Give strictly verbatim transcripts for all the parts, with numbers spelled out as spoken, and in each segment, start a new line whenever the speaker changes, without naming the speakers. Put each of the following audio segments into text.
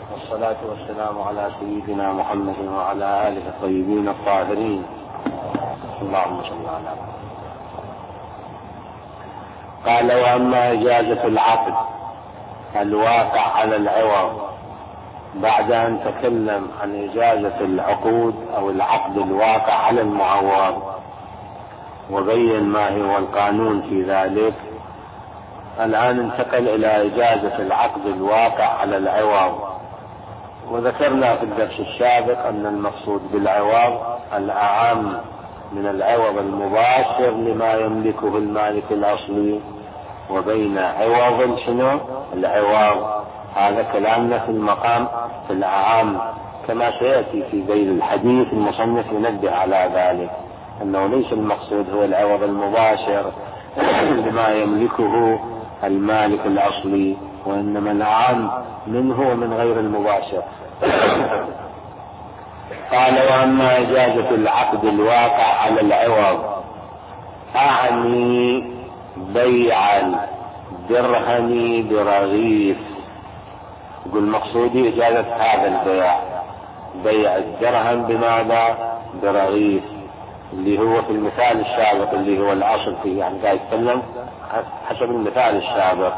والصلاة والسلام على سيدنا محمد وعلى آله الطيبين الطاهرين. اللهم صل على محمد. قال: وأما إجازة العقد الواقع على العوض، بعد أن تكلم عن إجازة العقود أو العقد الواقع على المعوض وبين ما هو القانون في ذلك، الآن انتقل إلى إجازة العقد الواقع على العوض. وذكرنا في الدرس السابق أن المقصود بالعوض الأعم من العوض المباشر لما يملكه المالك الأصلي، وبين عوض شنو العوض. هذا كلامنا في المقام في الأعم، كما سيأتي في ذيل الحديث المصنف ينبه على ذلك أنه ليس المقصود هو العوض المباشر لما يملكه المالك الأصلي، وإنما الأعم منه ومن غير المباشر. قال: وأما إجازة العقد الواقع على العوض، أعني بيع الدرهم برغيف. يقول مقصودي إجازة هذا البيع، بيع الدرهم بماذا؟ برغيف، اللي هو في المثال السابق اللي هو الأصل فيه، يعني قاعد يتكلم حسب المثال السابق.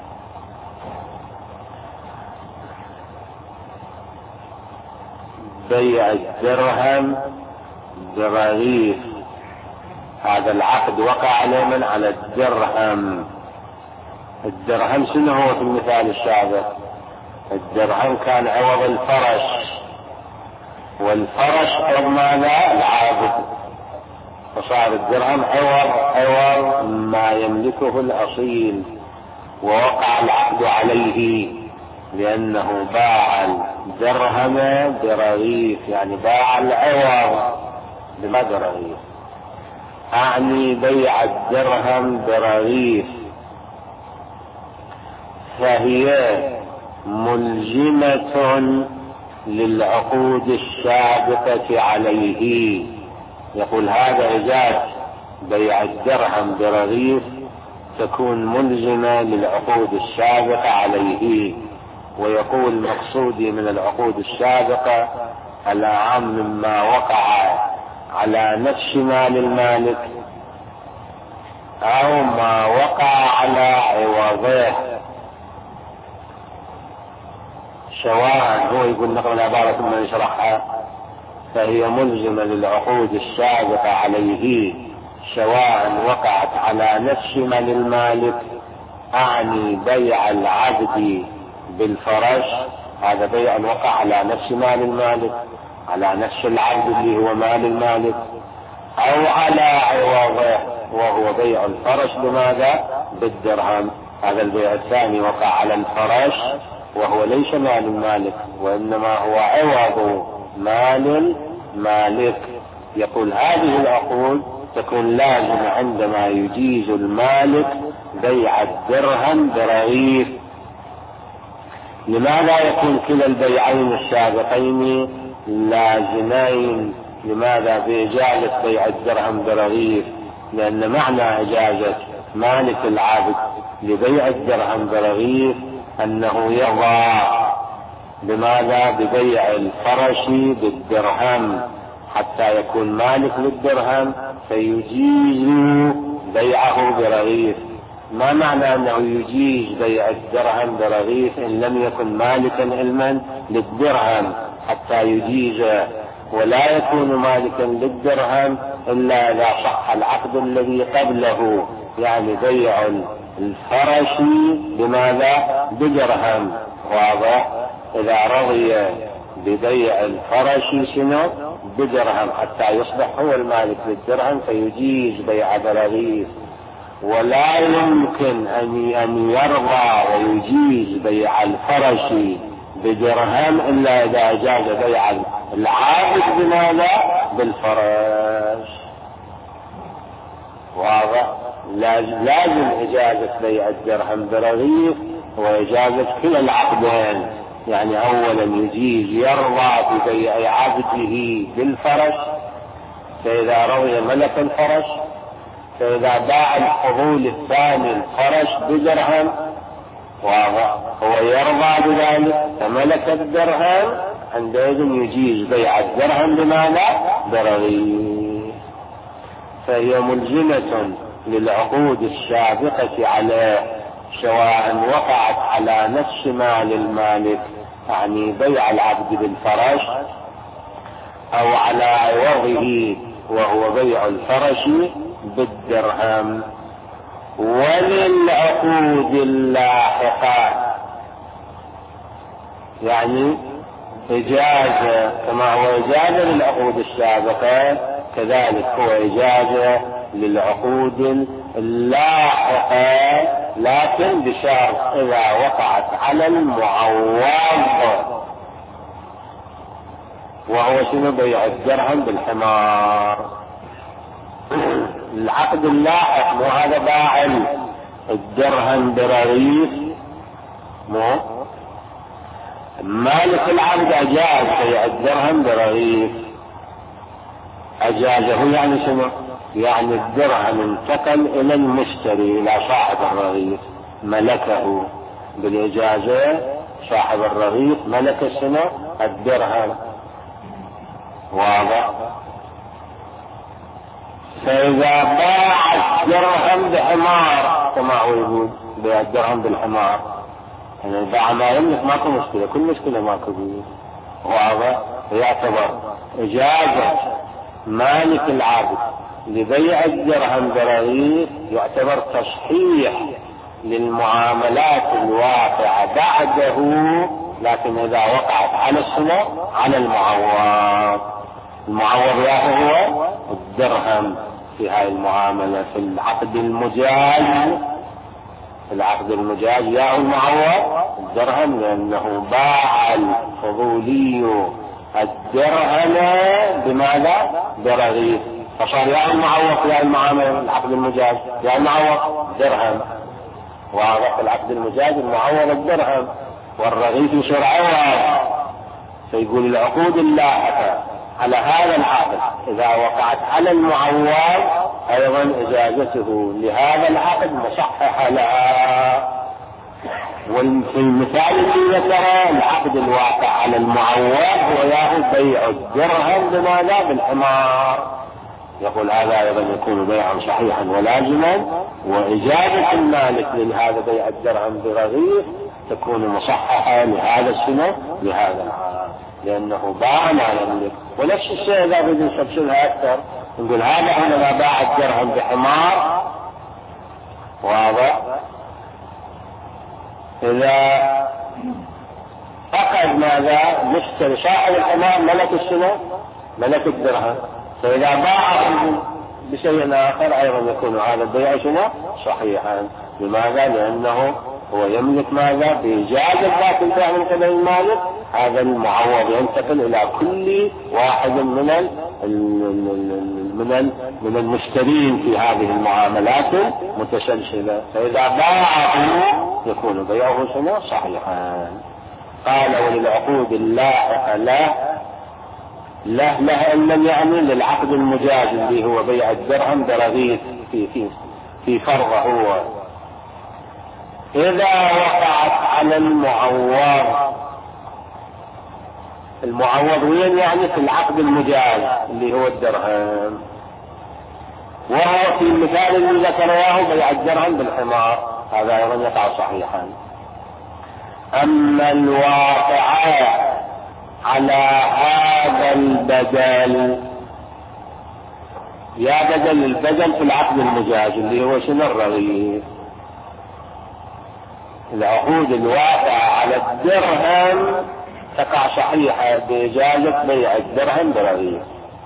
بيع الدرهم برغيف، هذا العقد وقع عليه من على الدرهم. الدرهم شنو هو في المثال السابق؟ الدرهم كان عوض الفرش، والفرش عوض ماذا؟ العابد، فصار الدرهم عوض عوض ما يملكه الأصيل، ووقع العقد عليه لأنه باع الدرهم برغيف، يعني باع العوض بما برغيف. أعني بيع الدرهم برغيف، فهي ملزمة للعقود السابقة عليه. يقول هذا إجازة بيع الدرهم برغيف تكون ملزمة للعقود السابقة عليه. ويقول مقصودي من العقود السابقة الأعم مما وقع على نفس مال المالك أو ما وقع على عوضه، سواء هو يقول نقل العبارة ثم يشرحها. فهي ملزمة للعقود السابقة عليه سواء وقعت على نفس مال المالك، أعني بيع العبد بالفرش، هذا بيع وقع على نفس مال المالك، على نفس العبد اللي هو مال المالك، أو على عوضه وهو بيع الفرش بماذا؟ بالدرهم. هذا البيع الثاني وقع على الفرش وهو ليس مال المالك، وإنما هو عوض مال المالك. يقول هذه العقود تكون لازمة عندما يجيز المالك بيع الدرهم برغيف. لماذا يكون كلا البيعين السابقين لازمين؟ لماذا بإجازة بيع الدرهم برغيف؟ لأن معنى إجازة مالك العبد لبيع الدرهم برغيف أنه يرضى بماذا؟ ببيع الفرش بالدرهم حتى يكون مالك للدرهم فيجيز بيعه برغيف. ما معنى أنه يجيز بيع الدرهم برغيف إن لم يكن مالكا علما للدرهم حتى يجيزه؟ ولا يكون مالكا للدرهم إلا إذا صح العقد الذي قبله، يعني بيع الفرش بماذا؟ بدرهم. واضح؟ إذا رضي ببيع الفرش شنو؟ بدرهم حتى يصبح هو المالك للدرهم فيجيز بيع برغيف. ولا يمكن أن يرضى ويجيز بيع الفرش بدرهم إلا إذا جاز بيع العابد بماذا؟ بالفرش. واضح؟ لازم إجازة بيع الدرهم برغيف وإجازة كلا العقدين، يعني أولا يجيز يرضى ببيع عبده بالفرش، فإذا رضي ملك الفرش، فإذا باع الفضول الثاني الفرش بدرهم وهو يرضى بذلك، فملك الدرهم عندئذ يجيز بيع الدرهم بماذا؟ برغيف. فهي ملزمة للعقود السابقة عليه، سواء وقعت على نفس مال المالك، يعني بيع العبد بالفرس، أو على عوضه وهو بيع الفرس بالدرهم. وللعقود اللاحقة يعني إجازة، كما هو إجازة للعقود السابقة كذلك هو إجازة للعقود اللاحقة، لكن بشرط إذا وقعت على المعوض، وهو شنو؟ بيع الدرهم بالحمار. العقد اللاحق مو هذا باع الدرهم برغيف، مو مالك العبد أجاز بيع الدرهم برغيف. أجازه يعني شنو؟ يعني الدرهم انتقل إلى المشتري، إلى صاحب الرغيف، ملكه بالإجازة. صاحب الرغيف ملك شنو؟ الدرهم. واضح؟ فإذا باع الدرهم بحمار كما هو يقول بيع الدرهم بالحمار، يعني باع ما يملك ماكو مشكلة، كل مشكلة ماكو بيه. واضح؟ يعتبر إجازة مالك العبد لبيع الدرهم برغيف، يعتبر تصحيح للمعاملات الواقعة بعده، لكن إذا وقعت على السنة على المعوض. المعوض ياهو هو الدرهم في هاي المعاملة. في العقد المجاز، في العقد المجاز ياهو المعوض الدرهم، لأنه باع الفضولي الدرهم بماذا؟ برغيف، فصار ياهو المعوض في هاي المعاملة. العقد المجاز ياهو المعوض درهم. واضح؟ العقد المجاز المعوض الدرهم والرغيف يصير عوض. فيقول العقود اللاحقة على هذا العقد إذا وقعت على المعوض أيضا إجازته لهذا العقد مصححة لها. وفي المثال اللي ذكره العقد الواقع على المعوض هو ياهو بيع الدرهم بماذا؟ بالحمار. يقول هذا أيضا يكون بيعا صحيحا ولازما، وإجازة المالك لهذا بيع الدرهم برغيف تكون مصححة لهذا السنة لهذا العام، لأنه باع ما يملك. ونفس الشيء إذا بدنا نفصلها أكثر نقول هذا حينما باع الدرهم بحمار، واضح؟ إذا فقد ماذا؟ مشتري صاحب الحمار ملك السنة ملك الدرهم، فإذا باع بشيء آخر أيضا يكون هذا البيع شنو؟ صحيحا. لماذا؟ لأنه هو يملك ماذا؟ بإجازة ذات البيع من قبل المالك، هذا المعوض ينتقل إلى كل واحد من ال من ال من المشترين في هذه المعاملات المتسلسلة. فإذا باعه يكون بيعه شنو؟ صحيحا. قال وللعقود اللاحقة له له له إن لم يعني للعقد المجاز اللي هو بيع الدرهم برغيف في في في فرضه هو، إذا وقعت على المعوض. المعوض وين؟ يعني في العقد المجاز اللي هو الدرهم، وهو في المثال اللي ذكره بيع الدرهم بالحمار، هذا أيضا يقع صحيحا. أما الواقع على هذا البدل، يا بدل البدل في العقد المجاز اللي هو شنو؟ الرغيف. العقود الواقعة على الدرهم تقع صحيحة بإجازة بيع الدرهم برغيف.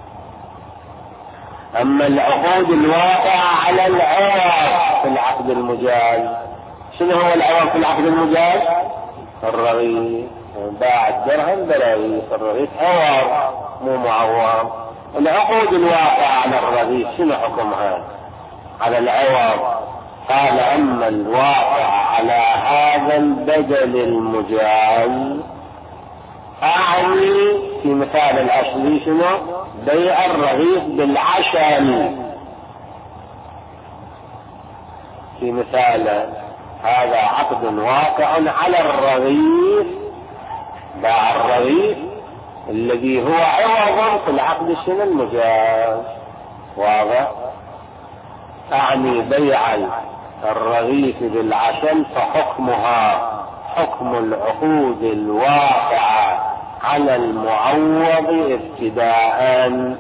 أما العقود الواقعة على العوض في العقد المجاز، شنو هو العوض في العقد المجاز؟ الرغيف. باع الدرهم برغيف، الرغيف عوض مو معوض. العقود الواقعة على الرغيف شنو حكمها؟ على العوض. قال أما الواقع على هذا البدل المجاز، أعني في مثال الأصلي شنو؟ بيع الرغيف بالعشل. في مثال هذا عقد واقع على الرغيف باع الرغيف الذي هو عوض في العقد شنو المجاز. واضح؟ أعني بيع الرغيف بالعسل فحكمها حكم العقود الواقعة على المعوض ابتداء.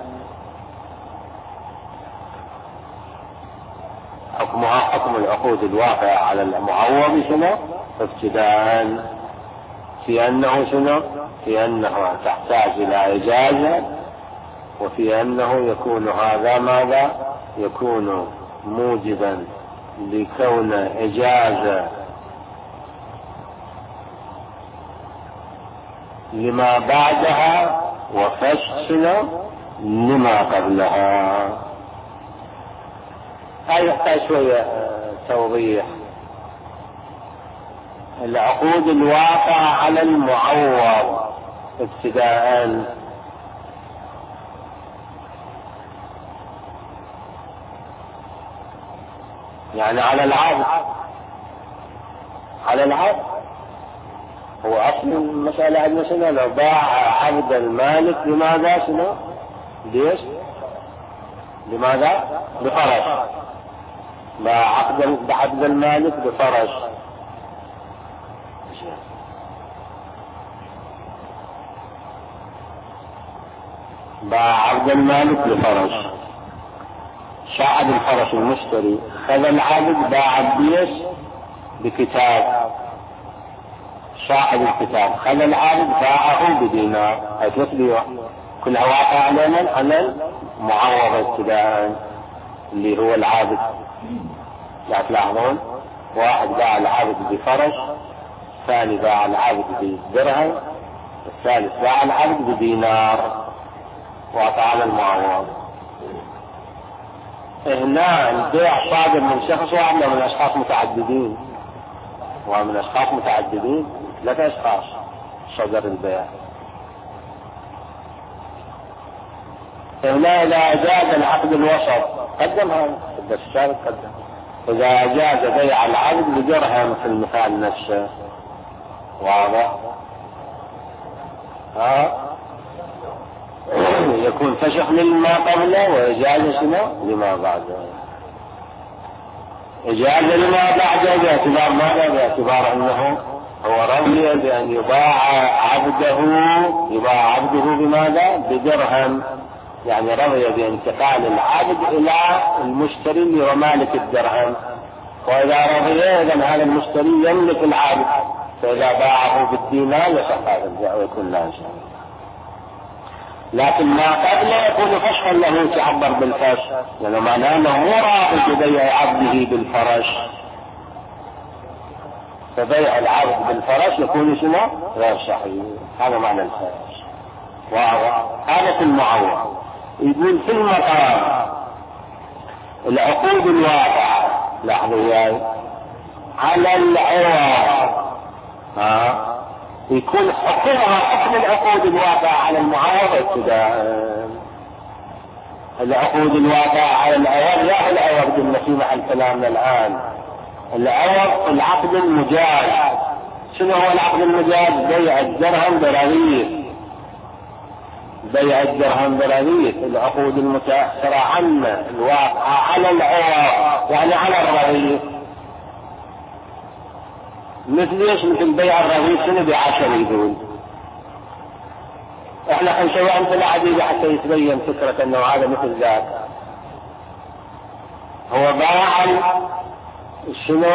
حكمها حكم العقود الواقعة على المعوض شنو؟ ابتداء، في أنه شنو؟ في أنها تحتاج إلى إجازة، وفي أنه يكون هذا ماذا؟ يكون موجبا لكون إجازة لما بعدها وفشل لما قبلها. هاي يحتاج شوية توضيح. العقود الواقعة على المعوض ابتداء، يعني على العبد، على العبد. هو أصل المسألة عندنا شنو؟ لو باع عبد المالك لماذا شنو؟ ليش؟ لماذا؟ بفرش. باع عبد عبد المالك بفرش. باع عبد المالك بفرش، شاهد الفرش المشتري، خذ العبد باع بيش بكتاب، شاهد الكتاب خذ العبد باعه بدينار. هاي ثلاث بيوع كلها واقع على على المعوض ابتداء اللي هو العبد. لا تلاحظون؟ واحد باع العبد بفرش، الثاني باع العبد بدرهم، الثالث باع العبد بدينار، واقع على المعوض. هنا البيع صادر من شخص واحد من اشخاص متعددين، ومن اشخاص متعددين ثلاثة اشخاص صدر البيع. هنا اذا جاز العقد الوسط قدم هذا بس الشارع قدم. اذا جاز بيع العبد بدرهم في المثال نفسه، واضح؟ ها يكون فشخ لما قبله وإجازة شنو؟ لما بعده. إجازة لما بعده باعتبار ماذا؟ باعتبار أنه هو رضي بأن يباع عبده، يباع عبده بماذا؟ بدرهم، يعني رضي بانتقال العبد إلى المشتري اللي هو مالك الدرهم. وإذا رضي إذن هذا المشتري يملك العبد، فإذا باعه بالدينار يصح هذا البيع ويكون لا شيء. لكن ما قبله يكون فشخا له، تعبر بالفشخ، لأنه معناه أنه مو راضي ببيع عبده بالفرش، فبيع العبد بالفرش يكون شنو؟ غير صحيح. هذا معنى الفرش. هذا في المعوض. يقول في المقام العقود الواقعة، لاحظوا وياي، على العوض ها يكون حكمها حكم العقود الواقعة على المعوض ابتداء. العقود الواقعة على العوض لا العوض قلنا في محل كلامنا الآن. العوض العقد المجاز. شنو هو العقد المجاز؟ بيع الدرهم برغيف، بيع الدرهم برغيف. العقود المتأخرة عنا الواقعة على العوض يعني على الرغيف. مثل ايش؟ مثل بيع الرغيف شنو؟ بعشر يقول. احنا حنسوي امثله عديده حتى يتبين فكره انه هذا مثل ذاك. هو باع شنو؟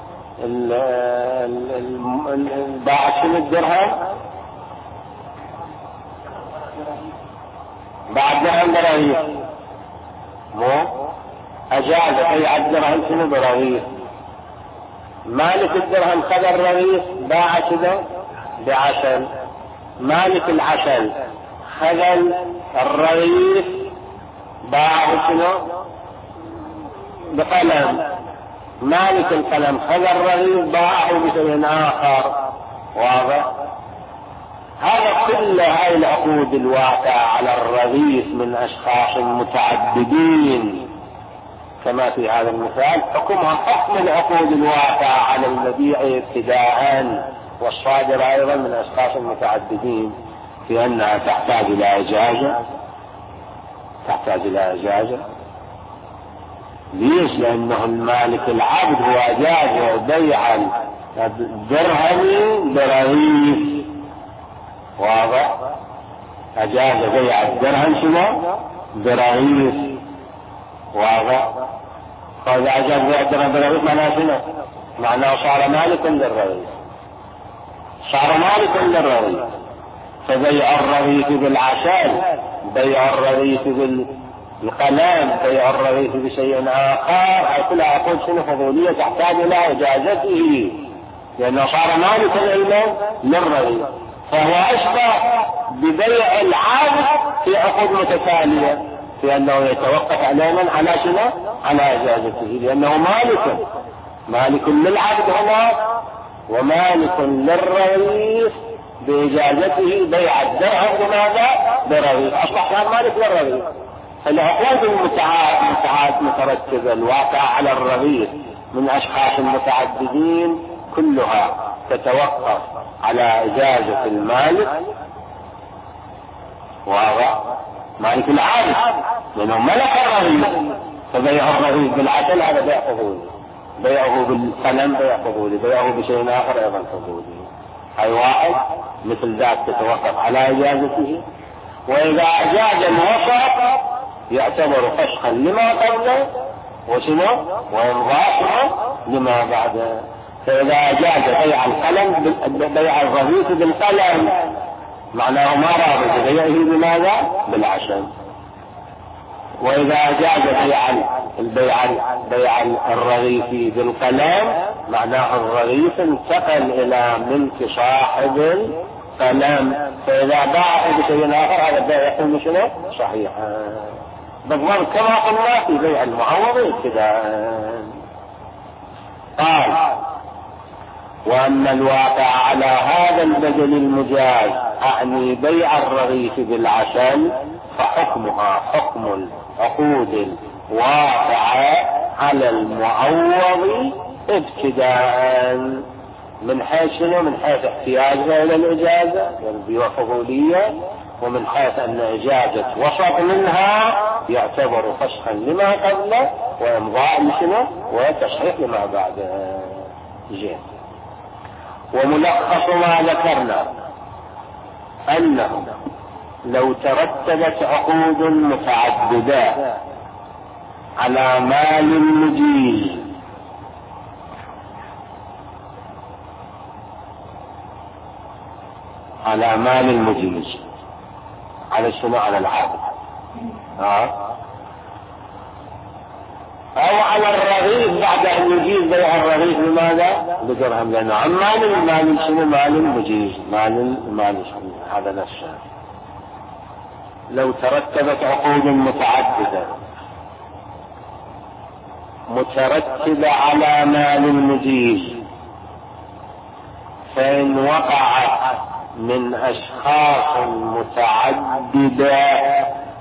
باع شنو الدرهم؟ باع الدرهم برغيف، مو اجاز بيع الدرهم شنو؟ برغيف. مالك الدرهم خذ الرغيف باع كذا بعسل، مالك العسل خذ الرغيف باعه شنو؟ بقلم، مالك القلم خذ الرغيف باعه بشيء آخر. واضح؟ هذا كل هاي العقود الواقعة على الرغيف من أشخاص متعددين كما في هذا المثال حكمها حكم العقود الواقعة على المبيع ابتداء، والصادرة أيضا من أشخاص متعددين في أنها تحتاج إلى إجازة تحتاج إلى إجازة. ليش؟ لأنه المالك العبد هو أجاز بيع الدرهم برغيف. واضح؟ أجاز بيع الدرهم شنو؟ برغيف. واضح؟ فإذا أجاز بيع الدرهم برغيف معناه شنو؟ معناه صار مالك للرغيف، صار مالك للرغيف. فبيع الرغيف بالعسل، بيع الرغيف بالقلم، بيع الرغيف بشيء آخر، كلها عقود شنو؟ فضولية تحتاج إلى إجازته، لأنه صار مالك للرغيف. فهو أشبه ببيع العبد في عقود متتالية، في أنه يتوقف علينا على شنو؟ على إجازته، لأنه مالك مالك للعبد هنا ومالك للرغيف بإجازته بيع الدرهم بماذا؟ برغيف. أصبح كان مالك للرغيف. فالعقود المتعاد مترتبة الواقع على الرغيف من أشخاص متعددين كلها تتوقف على إجازة المالك، واضح؟ مالك العابد لأنه ملك الرغيف. فبيع الرغيف بالعسل هذا بيع فضولي، بيعه بالقلم بيع فضولي، بيعه بشيء آخر أيضا فضولي. أي واحد مثل ذات تتوقف على إجازته. وإذا أجاز الوسط يعتبر فسخا لما قبله وشنو؟ وإمضاء لما بعده. فإذا أجاز بيع القلم بيع الرغيف بالقلم معناه ما رابط بيعه بماذا؟ بالعسل. وإذا أجاز بيع البيع بيع الرغيف بالقلم معناه الرغيف انتقل إلى ملك صاحب القلم. فإذا باعه بشيء آخر هذا البيع يكون شنو؟ صحيحا بالضبط كما قلنا في بيع المعوض ابتداء. قال: وأما الواقع على هذا البدل المجاز أعني بيع الرغيف بالعسل فحكمها حكم العقود الواقعة على المعوض ابتداء، من حيث شنو؟ من حيث احتياجها إلى الإجازة والبيوع فضولية، ومن حيث أن إجازة وسط منها يعتبر فسخا لما قبله وإمضاء لشنو؟ وتصحيح لما بعده. زين. وملخص ما ذكرنا أنه لو ترتبت عقود متعددة على مال مجيز على مال المجيز على شنو؟ على العبد ها؟ أو على الرغيف بعد أن يجيز بيع الرغيف بماذا؟ بدرهم، لأنه عن مال المال شنو؟ مال المجيز، مال المال شنو؟ هذا نفسه. لو ترتبت عقود متعددة مترتبة على مال المجيز فإن وقعت من أشخاص متعددة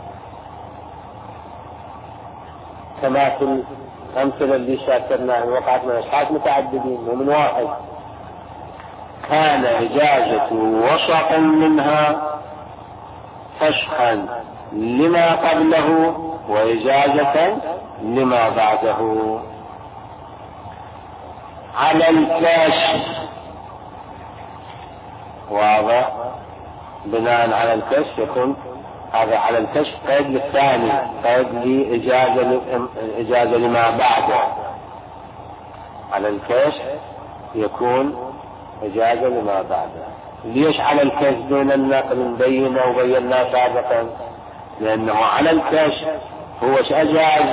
كما في الأمثلة اللي شاكرناها، وقعت من أشخاص متعددين ومن واحد، كان إجازة وسط منها فسخا لما قبله وإجازة لما بعده. على الكشف، واضح؟ بناء على الكشف يكون هذا على الكشف قيد للثاني، قيد لإجازة إجازة لما بعده. على الكشف يكون إجازة لما بعده. ليش على الكشف دون النقل؟ مبينه وبيناه سابقا، لأنه على الكشف هو أجاز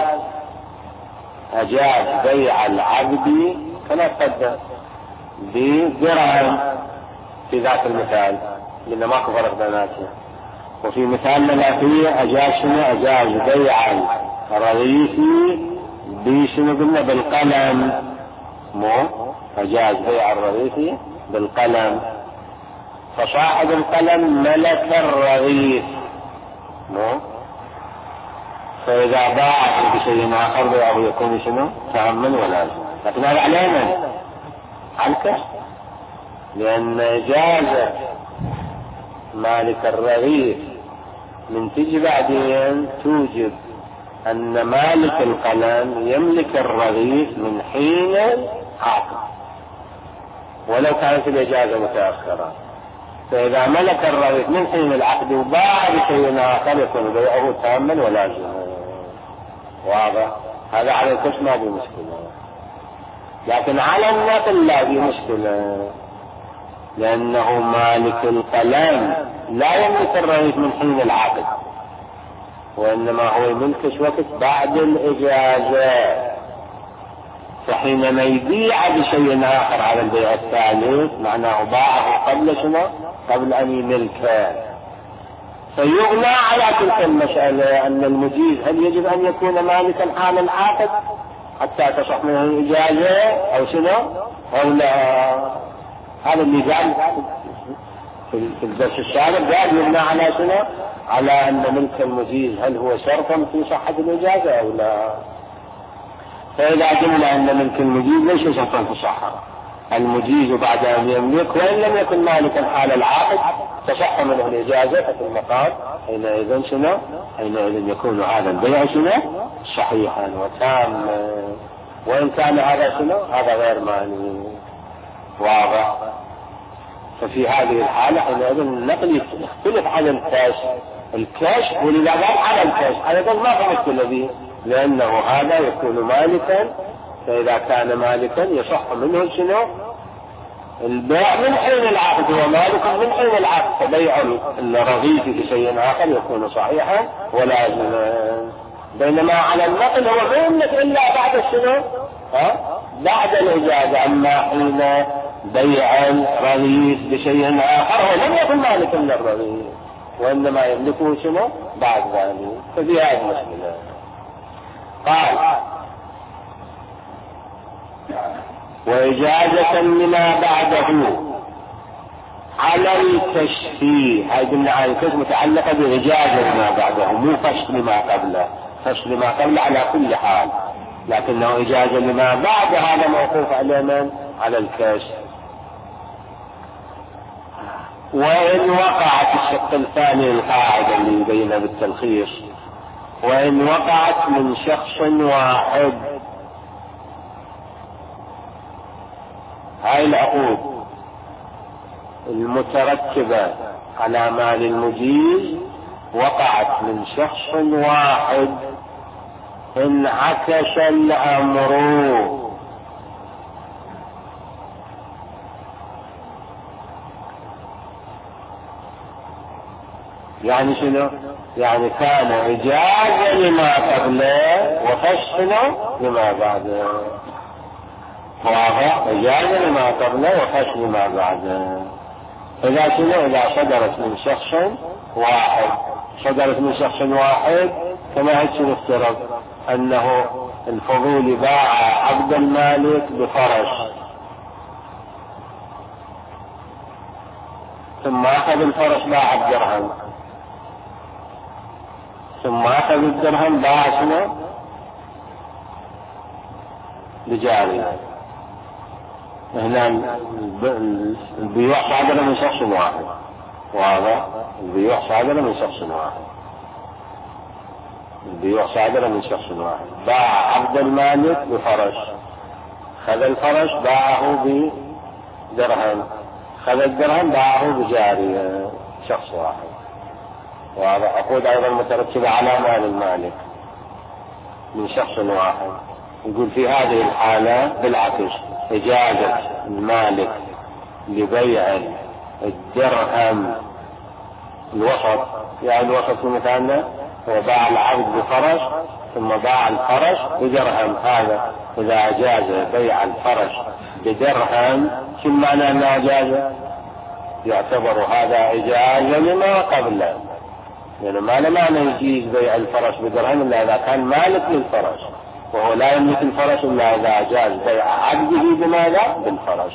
أجاز بيع العبد كما قدم بدرهم في ذاك المثال لأنه ما كفرق بيناتنا. وفي مثالنا الأخير أجاز شنو؟ أجاز بيع الرغيف بشنو قلنا؟ بالقلم. مو أجاز بيع الرغيف بالقلم، فصاحب القلم ملك الرغيف، مو فإذا باع بشيء آخر بيعه يكون شنو؟ تأمن ولازم. لكن هذا علينا على الكشف. لأن إجازة مالك الرغيف من تجي بعدين توجب أن مالك القلم يملك الرغيف من حين العقد ولو كانت الإجازة متأخرة. فإذا ملك الرغيف من حين العقد وباع بشيء آخر يكون بيعه تاما ولازما. واضح؟ هذا على الكش ما في مشكلة، لكن على النقل لا في مشكلة، لأنه مالك القلم لا يملك الرغيف من حين العقد، وإنما هو يملكش وقت بعد الإجازة. فحينما يبيع بشيء آخر على البيع الثالث معناه باعه قبل شنو؟ قبل أن يملكه. فيغنى على تلك المسألة أن المجيز هل يجب أن يكون مالكا حال العقد حتى تصح منه الإجازة أو شنو؟ أو لا؟ هذا اللي قال في الدرس السابق، قال يغنى على شنو؟ على أن ملك المجيز هل هو شرطا في صحة الإجازة أو لا؟ فإذا قلنا أن ملك المجيز ليس شرطا في الصحة، المجيز بعد أن يملك وإن لم يكن مالكا حال العقد تصح منه الإجازة في المقام، حينئذ شنو؟ حينئذ يكون هذا البيع شنو؟ صحيحا وتاما، وإن كان هذا شنو؟ هذا غير مانع. واضح؟ ففي هذه الحالة حينئذ النقل يختلف عن الكاش. الكاش ولذا قال على الكاش أيضا ما في مشكلة به، لأنه هذا يكون مالكا، فإذا كان مالكا يصح منه شنو؟ البيع من حين العقد، هو مالك من حين العقد، فبيع الرغيف بشيء آخر يكون صحيحا ولازما. بينما على النقل هو ما يملك إلا بعد الشنو؟ ها؟ بعد الإجازة. أما حين بيع الرغيف بشيء آخر هو لم يكن مالكا للرغيف، وإنما يملكه شنو؟ بعد ذلك. ففي هذه المشكلة. قال وإجازة لما بعده على الكشف. هاي قلنا على الكشف متعلقة بإجازة لما بعده، مو فشل لما قبله. فشل لما قبله على كل حال، لكنه إجازة لما بعد هذا موقوف على من؟ على الكشف. وإن وقعت الشق الثاني القاعدة اللي يبينها بالتلخيص، وإن وقعت من شخص واحد، هاي العقود المترتبة على مال المجيز وقعت من شخص واحد، انعكس الأمر. يعني شنو؟ يعني كان إجازة لما قبله وفشل لما بعده. واضح؟ إجازة لما قبله وفشل لما بعده. إذا شنو؟ إذا صدرت من شخص واحد، صدرت من شخص واحد كما هيك نفترض أنه الفضول باع عبد المالك بفرس، ثم أخذ الفرس باع بدرهم، ثم أخذ الدرهم باع شنو؟ بجارية. هنا البيوع صادرة من شخص واحد. واضح؟ البيوع صادرة من شخص واحد. البيوع صادرة من شخص واحد. باع عبد المالك بفرس، خذ الفرس باعه بدرهم، خذ الدرهم باعه بجارية، شخص واحد. وهذا عقود أيضا مترتبة على مال المالك من شخص واحد. يقول في هذه الحالة بالعكس، إجازة المالك لبيع الدرهم الوسط، يعني الوسط في مثالنا هو باع العبد بفرس ثم باع الفرس بدرهم، هذا إذا أجاز بيع الفرس بدرهم شو معنى أنه أجاز؟ يعتبر هذا إجازة لما قبله، يعني ما معنى يجيز بيع الفرس بدرهم إلا إذا كان مالك للفرس، وهو لا يملك الفرس إلا إذا أجاز بيع عبده بماذا؟ بالفرس،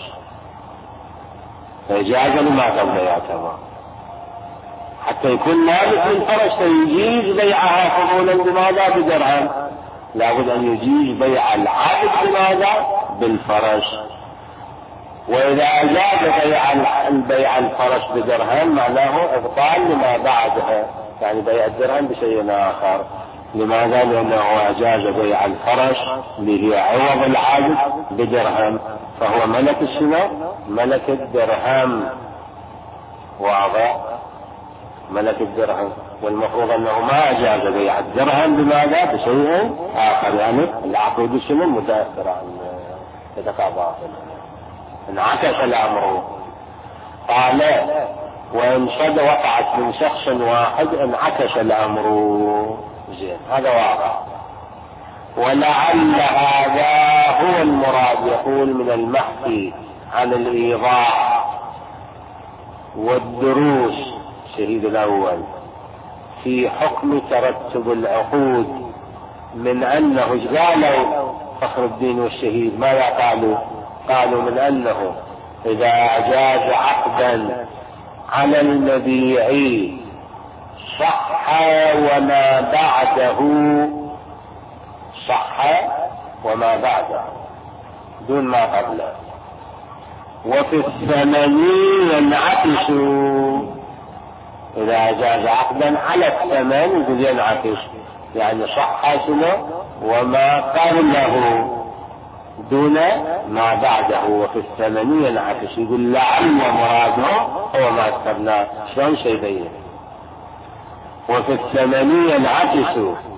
فإجازة لما قبله يعتبر. حتى يكون مالك للفرس فيجيز بيعها فضولا بماذا؟ بدرهم، لابد أن يجيز بيع العبد بماذا؟ بالفرس. وإذا أجاز بيع البيع الفرش بدرهم معناه إبطال لما بعدها، يعني بيع الدرهم بشيء آخر. لماذا؟ لأنه أجاز بيع الفرش اللي هي عوض العبد بدرهم، فهو ملك الشنو؟ ملك الدرهم. واضح؟ ملك الدرهم، والمفروض أنه ما أجاز بيع الدرهم بماذا؟ بشيء آخر، يعني العقود الشنو متأثر عن يتقاضى. انعكس الأمر. قال وإن شد وقعت من شخص واحد انعكس الأمر. زين، هذا واضح. ولعل هذا هو المراد، يقول من المحكي عن الإيضاح والدروس الشهيد الأول في حكم ترتب العقود، من أنه قالوا فخر الدين والشهيد ماذا قالوا؟ قالوا من أنه إذا أجاز عقدا على المبيع صح وما بعده، صح وما بعده دون ما قبله. وفي الثمن ينعكس، إذا أجاز عقدا على الثمن يقول ينعكس، يعني صح شنو وما قبله دون ما بعده. وفي الثمن ينعكس، يقول لعل مراده هو ما ذكرناه. شلون شيء بين؟ وفي الثمن ينعكس،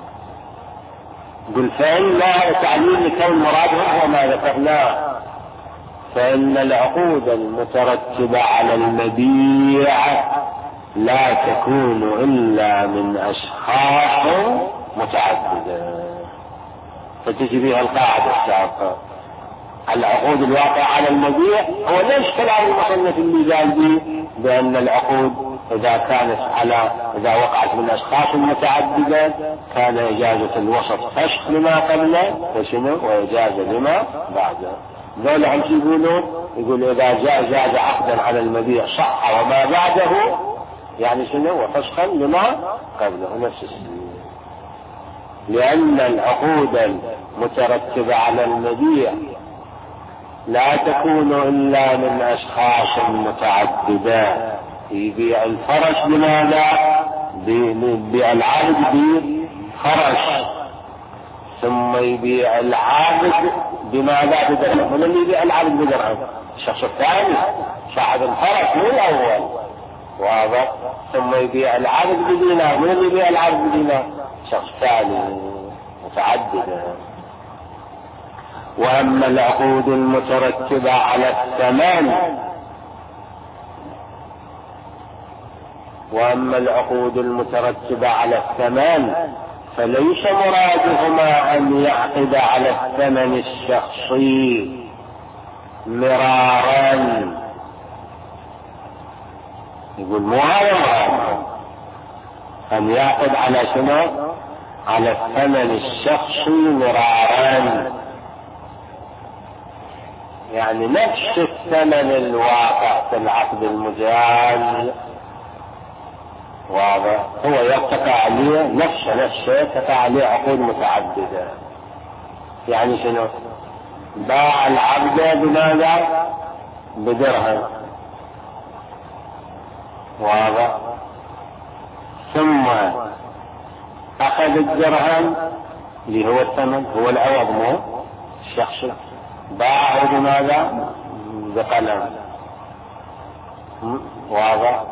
قل فإن لا تعليل لكون مراده هو ما ذكرناه، فإن العقود المترتبة على المبيع لا تكون إلا من أشخاص متعددة. فتجي بها القاعدة السابقة، العقود الواقعة على المبيع هو ليش كلام المصنف اللي قال به بأن العقود إذا كانت على إذا وقعت من أشخاص متعددة كان إجازة الوسط فسخ لما قبله وشنو وإجازة لما بعده. ذولا عم يقولوا يقول إذا جاء جاز عقدا على المبيع صح وما بعده يعني شنو وفسخا لما قبله نفس الشيء، لأن العقود المترتبة على المبيع لا تكون إلا من أشخاص متعددة. يبيع الفرش بماذا؟ يبيع العبد بفرش، ثم يبيع العبد بماذا؟ بدرهم. من اللي يبيع العبد بدرهم؟ الشخص الثاني صاحب الفرش مو الأول. واضح؟ ثم يبيع العبد بدينار. من اللي يبيع العبد بدينار؟ شخص ثاني متعددة. وأما العقود المترتبة على الثمن وأما العقود المترتبة على الثمن فليس مرادهما أن يعقد على الثمن الشخصي مرارا. يقول مو هذا مراد أن يعقد على شنو؟ على الثمن الشخصي مرارا، يعني نفس الثمن الواقع في العقد المجاز. واضح؟ هو يتقع عليه نفس نفسه يتقع عليه عقود متعددة. يعني شنو؟ باع العبد بماذا؟ بدرهم. واضح؟ ثم أخذ الدرهم اللي هو الثمن هو العوض مو الشخص، باعه بماذا؟ بقلم. واضح؟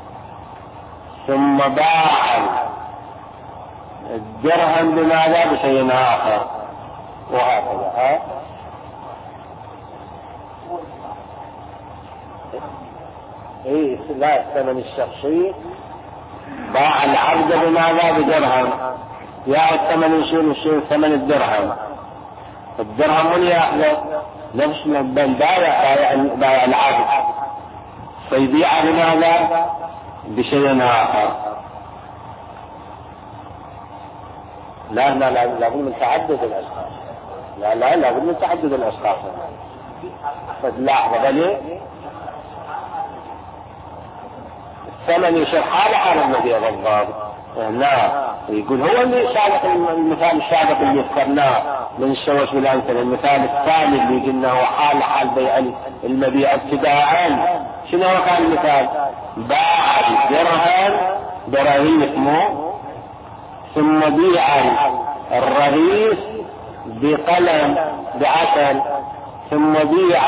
ثم باع الدرهم بماذا؟ بشيء آخر، وهكذا. ها؟ ايه لا الثمن الشخصي باع العبد بماذا؟ بدرهم. يا الثمن يشيل يشيل ثمن الدرهم. الدرهم من يأخذه؟ نفس من بايع بايع العبد فيبيع بماذا؟ بشيء آخر. لا لا لا لابد من تعدد الأشخاص. لا لا لابد من تعدد الأشخاص. فلاحظة بلي الثمن يصير حالة حال المبيع بالضبط. هنا يقول هو اللي سابق المثال السابق اللي ذكرناه من الشوش والأمثلة. المثال الثاني اللي قلنا هو حال حال بيع المبيع ابتداء. شنو كان المثال؟ باع الدرهم برغيف مو، ثم بيع الرغيف بقلم بعسل، ثم بيع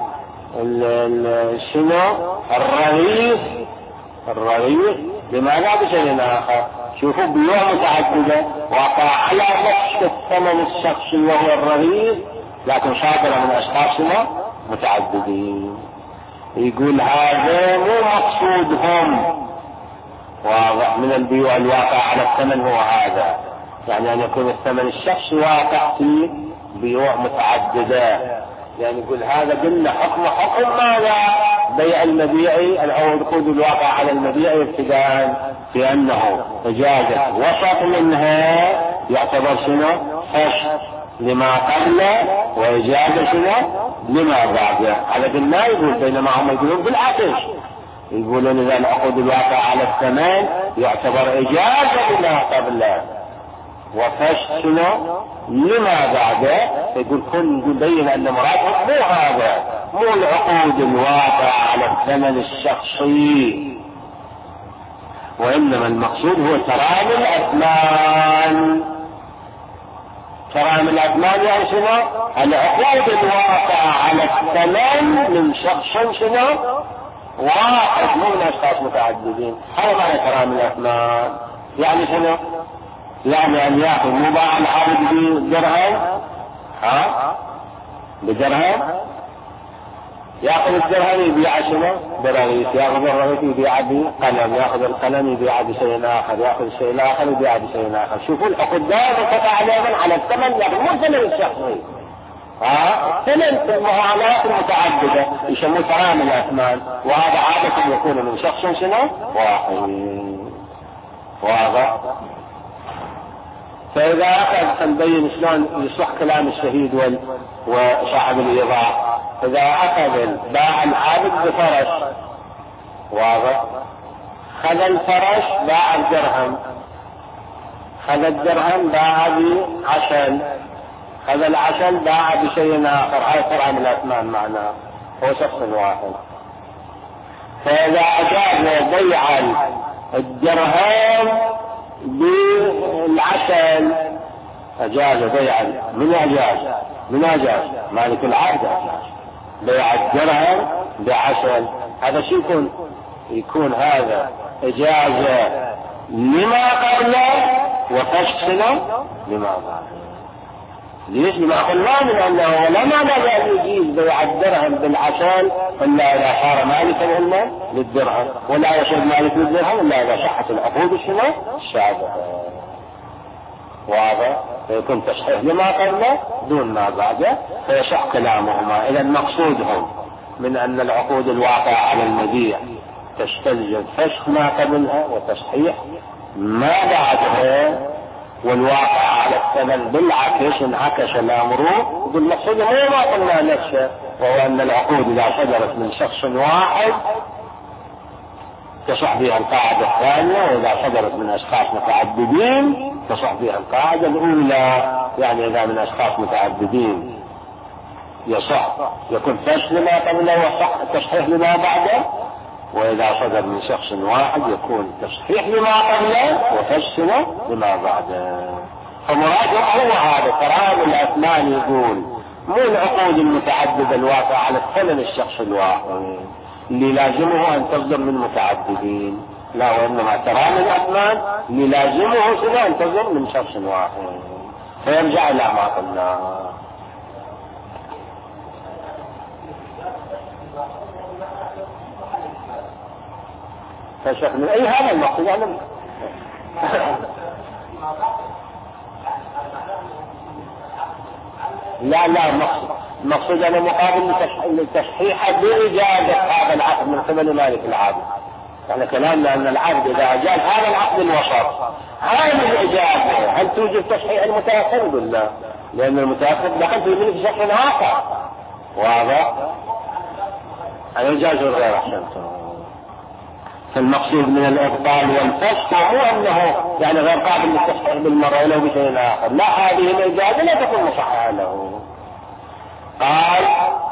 شنو الرغيف الرغيف بمعنى بشيء آخر. شوفوا بيوع متعددة وقع على نفس الثمن الشخصي وهو الرغيف، لكن صادرة من أشخاص متعددين. يقول هذا مو مقصودهم، واضح من البيوع الواقع على الثمن هو هذا، يعني أن يكون الثمن الشخصي واقع في بيوع متعددة. يعني يقول هذا قلنا حكم حكم ماذا؟ بيع المبيع العقود الواقع على المبيع ابتداء، في أنه إجازة وسط منها يعتبر شنو؟ فش لما قبله، وإجازة شنو؟ لما بعده. على قلنا يقول بينما هم يقولون بالعكس، يقولون إذا العقود الواقع على الثمن يعتبر إجازة لما قبله وفش شنو؟ لما بعده. يقول كن يبين أن مرادهم مو هذا، مو العقود الواقع على الثمن الشخصي، وإنما المقصود هو ترامي الأثمان. ترامي الأثمان يعني شنو؟ العقود الواقع على الثمن من شخص شنو؟ واحد، مو من أشخاص متعددين. هذا معنى ترامي الأثمان. يعني شنو؟ يعني أن يأخذ مباع العبد بدرهم، ها بدرهم، يأخذ الدرهم يبيع شنو؟ برغيف، يأخذ الرغيف يبيع بقلم، يأخذ القلم يبيع بشيء آخر، يأخذ الشيء الآخر يبيع بشيء آخر. شوفوا العقود دائما تقع عليهم على الثمن، لكن مو الثمن الشخصي، ها ثمن المعاملات المتعددة يسموه ترامي الأثمان، وهذا عادة يكون من شخص شنو؟ واحد. واضح؟ فإذا أخذ نبين شلون يصح كلام الشهيد وال... وصاحب الإيضاح. إذا أخذ باع العابد بفرش، واضح، خذ الفرش باع الدرهم، خذ الدرهم باع بعسل، خذ العسل باع بشيء آخر. هاي فرع من الأثمان معناه هو شخص واحد. فإذا أجاز بيع الدرهم بالعسل، أجاز بيع من أجاز من أجاز مالك العبد أجاز بيع الدرهم بعسل. هذا شو يكون؟ يكون هذا إجازة لما قبله وفسخنا لما بعده. ليش؟ لما قلنا من أنه ولا معنى أن يجيز بيع الدرهم بالعسل إلا إذا صار مالكا إلا للدرهم، ولا يصير مالك للدرهم إلا إذا صحت العقود الشنو؟ السابقة. واضح؟ فيكون تصحيح لما قبله دون ما بعده، فيصح كلامهما. إذا مقصودهم من أن العقود الواقعة على المبيع تستلزم فسخ ما قبلها وتصحيح ما بعدها، والواقع على الثمن بالعكس انعكس الأمر. بالمقصود مو ما قلنا نفسه، وهو أن العقود إذا صدرت من شخص واحد تصح بها القاعدة الثانية، وإذا صدرت من أشخاص متعددين تصح بها القاعدة الأولى. يعني إذا من أشخاص متعددين يصح يكون فسخ لما قبله وصح تصحيح لما بعده، وإذا صدر من شخص واحد يكون تصحيح لما قبله وفسخ لما بعده. فمراده هو هذا ترامي الأثمان. يقول مو العقود المتعددة الواقعة على الثمن الشخص الواحد اللي لازمه أن تصدر من متعددين، لا، وإنما ترامي الأثمان اللي لازمه شنو؟ أن تصدر من شخص واحد. فيرجع إلى ما قلنا. فشيخ من أي هذا المقصود أنا لا لا المقصود أنا مقابل التصحيح بإجازة هذا العقد من قبل مالك العقد. يعني كلامنا أن العقد إذا أجاز هذا العقد الوسط هذه الإجازة، هل توجد تصحيح المتأخر بالله؟ لأن المتأخر دخل في ملك شخص آخر. واضح؟ الإجازة غير أحسنته. فالمقصود من الإبطال والفسق هو أنه يعني غير قابل للتصحيح بالمرة ولو بشيء آخر، لا هذه الإجازة لا تكون مصححة له. قال: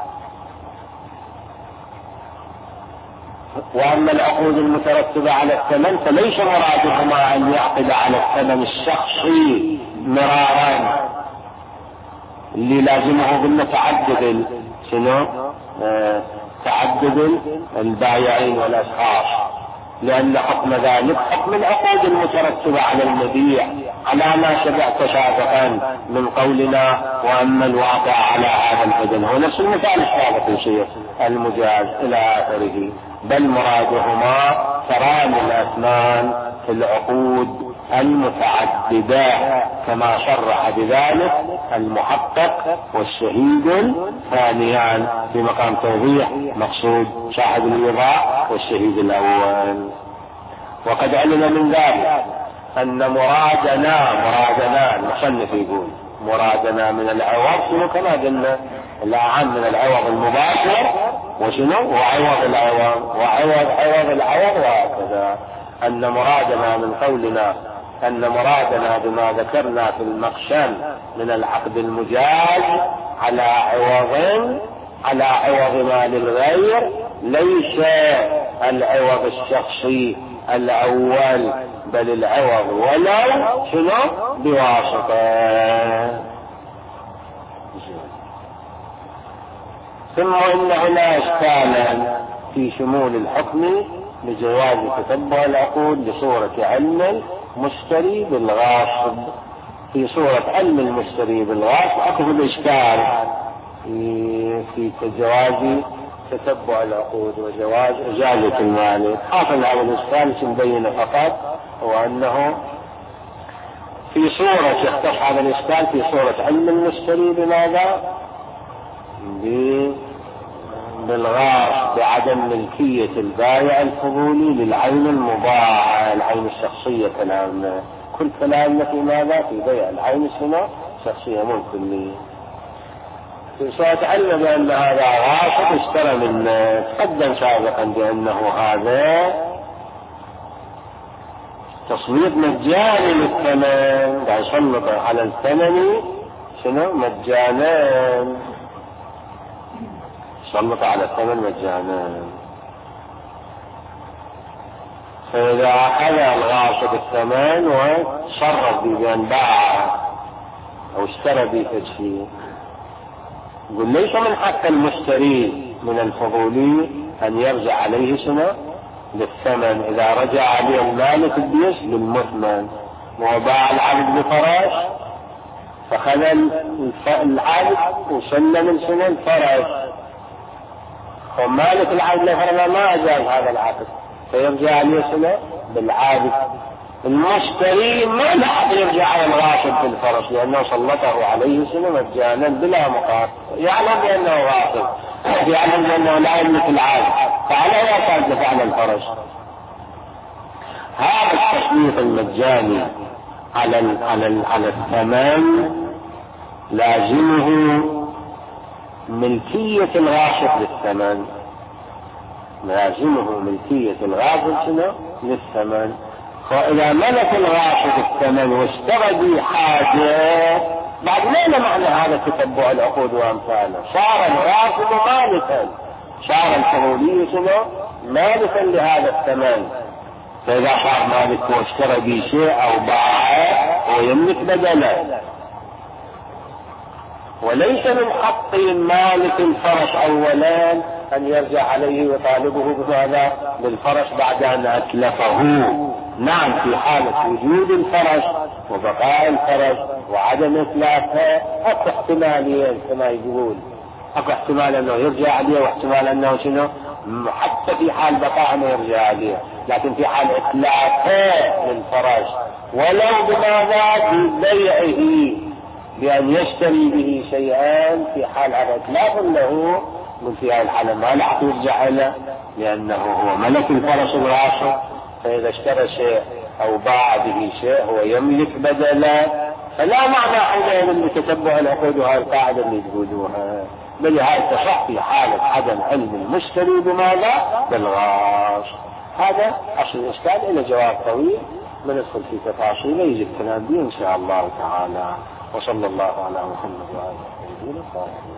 وأما العقود المترتبة على الثمن فليس مرادهما أن يعقد على الثمن الشخصي مرارا اللي لازمه بالمتعدد شنو آه تعدد البائعين والأشخاص، لأن حكم ذلك حكم العقود المترتبة على المبيع على ما سبق سابقا من قولنا وأما الواقع على هذا البدن، هو نفس المثال السابق في شيء المجاز إلى آخره. بل مرادهما تران الأثمان في العقود المتعددة كما صرح بذلك المحقق والشهيد ثانيان في مقام توضيح مقصود صاحب الإيضاح والشهيد الأول. وقد علم من ذلك أن مرادنا مرادنا المصنف يقول مرادنا من العوض شنو كما قلنا الأعم من العوض المباشر وشنو وعوض العوض وعوض عوض العوض وهكذا. أن مرادنا من قولنا أن مرادنا بما ذكرنا في المقسم من العقد المجاز على عوض على عوض ما للغير ليس العوض الشخصي الأول بل العوض ولو شنو بواسطة. ثم إن هنا إشكالا في شمول الحكم لجواز تتبع العقود بصورة علم المشتري بالغاصب. في صورة علم المشتري بالغاصب أكو الإشكال في, في جواز تتبع العقود وجواز إجازة المالك. حاصل هذا الإشكال سنبين فقط هو أنه في صورة يختص هذا الإشكال في صورة علم المشتري بماذا؟ بالغاصب بعدم ملكية البائع الفضولي للعين المباعة العين الشخصية. كلامنا كل كلامنا في ماذا؟ في بيع العين السنة شخصية ممكن لي في صورة علم بأن هذا غاصب اشترى من تقدم سابقا بأنه هذا تصويت مجاني للثمن قاعد يسلط على الثمن شنو مجانا سلط على الثمن مجانا. فإذا أخذ الغاصب الثمن وصرف به بأن باع أو اشترى به شيء يقول ليس من حق المشتري من الفضولي أن يرجع عليه سنة للثمن إذا رجع عليه المالك البيس للمثمن وباع العبد بفرس فخذ العبد وسلم السنة الفرس ومالك العبد لفرما ما أجاز هذا العبد فيرجع عليه سنة بالعبد. المشتري ما لا يرجع على الغاصب بالفرس لأنه سلطه عليه سنة مجانا بلا مقابل، يعلم بأنه غاصب يعلم بأنه لا يملك العبد فعلى يعتاد فعل الفرس. هذا التصنيف المجاني على ال على ال على الثمن لازمه ملكية الغاصب للثمن لازمه ملكية الغاصب للثمن. فإذا ملك الغاصب الثمن واشترى به حاجة بعد ما معنى هذا تتبع العقود وأمثاله صار الغاصب مالكا صار الفضولي مالكا لهذا الثمن. فإذا صار مالك واشترى به شيء أو باعه ويملك بدله. وليس من حق مالك الفرس أولا أن يرجع عليه وطالبه بماذا بالفرس بعد أن أتلفه. نعم في حالة وجود الفرس وبقاء الفرس وعدم إتلافه أكو احتمالين كما يقول أكو احتمال أنه يرجع عليه واحتمال أنه شنو حتى في حال بقاء أنه يرجع عليه، لكن في حال إتلافه للفرس ولو بماذا ببيعه بأن يشتري به شيئا في حال إتلاف له من في هذه الحالة ما لا يرجع له لأنه هو ملك الفرس الغاصب. فإذا اشترى شيء أو باع به شيء هو يملك بدلا فلا معنى حينئذ من تتبع العقود وهذه القاعدة اللي تقولوها بل هذا تصح في حالة عدم علم المشتري بماذا بالغاصب. هذا أصل الإشكال. إلى جواب طويل بندخل في تفاصيل يجب الكلام به إن شاء الله تعالى. وصلى الله على محمد وآله وصحبه وسلم.